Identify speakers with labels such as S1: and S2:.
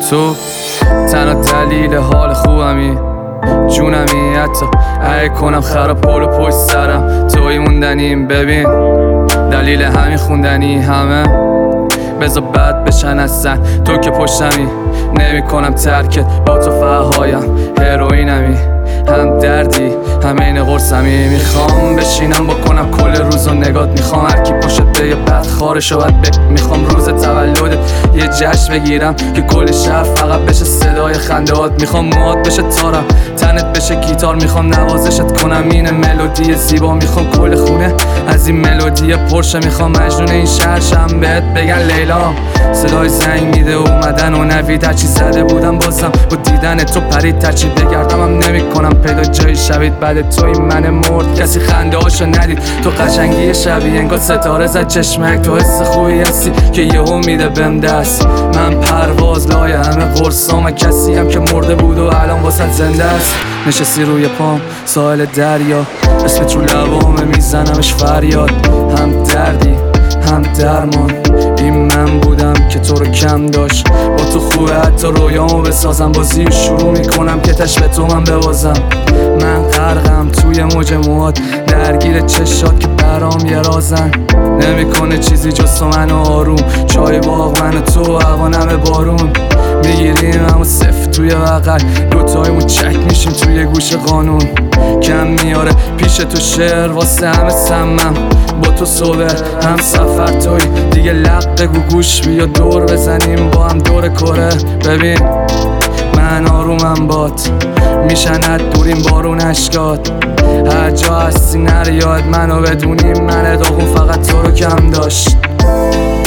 S1: تو تنها دلیل حال خوبمی، جونمی، حتی ای کنم خراب پلو پشت سرم توی موندنیم. ببین دلیل همین خوندنی همه بذار بد بشن اصلا، تو که پشتمی نمی کنم ترکت، با تو فهایم هروئینمی، هم دردی هم این قرصمی. میخوام بشینم بکنم کل روزو نگات، میخوام هرکی پشت به یه بدخارشو میخوام روز تولدت یه جشن بگیرم که کل شهر فقط بشه صدای خندهات. میخوام موهات بشه تارم، تنت بشه گیتار، میخوام نوازشت کنم این ملودی زیبا. میخوام کل خونه از این ملودی پرشه، میخوام مجنون این شهر شم بهت بگن لیلا. صدای زنگ میده اومدن و نوید، هرچی زده بودم بازم با دیدن تو پرید، ترچی بگردم هم نمی کنم پیدا جایی شوید. بعد تو این من مرد کسی خنده هاشو ندید، تو قشنگی شبیه انگار ستاره زد چشمک، تو حس خوبی هستی که یهو میده بهم دست. من پرواز لای همه قرصام، کسی هم که مرده بود و الان واسه زنده است. نشستی روی پام ساحل دریا، اسمت رو لبامه میزنمش فریاد. هم دردی هم درمان، این من بودم که تو رو کم داشت. با تو خوبه حتی رویامو بسازم، بازی رو شروع میکنم که تش به تو من ببازم. من غرقم توی موج موهات، درگیر چشات که برام یه رازن. نمیکنه چیزی جز تو منو آروم، چای باغ من و تو هوانم بارون. میگیریم همو صفر توی بغل، دوتایمون چک میشیم توی گوش قانون. کم میاره پیش تو شعر واسه همه سمم، با تو صبح هم سفر توی دیگه لق بگو گوش بیا دور بزنیم با هم دور کره. ببین من آرومم بات، میشند دوریم بارون اشکات. هر جا هستی نره یاد منو بدونیم، من داغون فقط تو رو کم داشت.